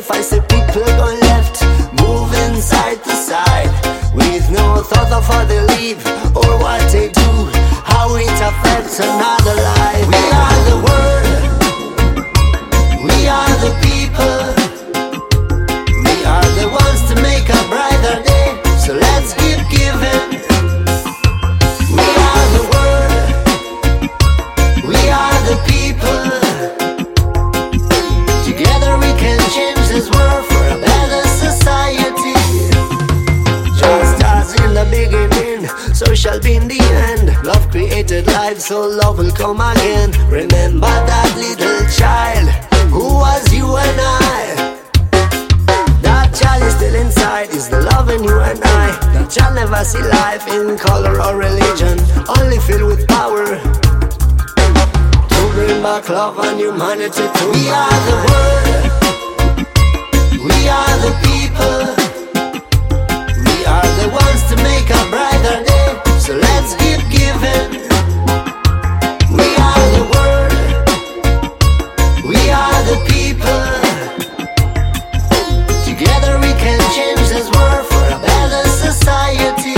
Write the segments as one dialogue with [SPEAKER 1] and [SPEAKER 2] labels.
[SPEAKER 1] life, I see people going left, moving side to side, with no thought of how they live or what they do, how it affects another life. We are the world, we are the people, we are the ones to make a brighter day, so let's keep giving. We are the world, we are the people, together we can change this world for a better society. Just as in the beginning, so shall be in the end. Love created life, so love will come again. Remember that little child who was you and I. That child is still inside, is the love in you and I. That child never see life in color or religion, only filled with power to bring back love and humanity too. We are the world, we are the people, we are the ones to make a brighter day, so let's keep giving. We are the world, we are the people, together we can change this world for a better society.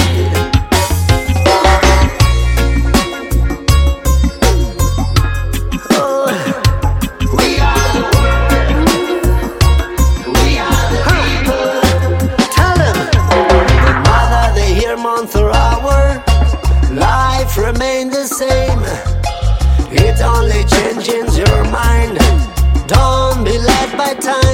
[SPEAKER 1] Oh, we are the world, we are the people. Tell them, no matter the year, month or hour, life remains the same. It only changes your mind. Don't be led by time.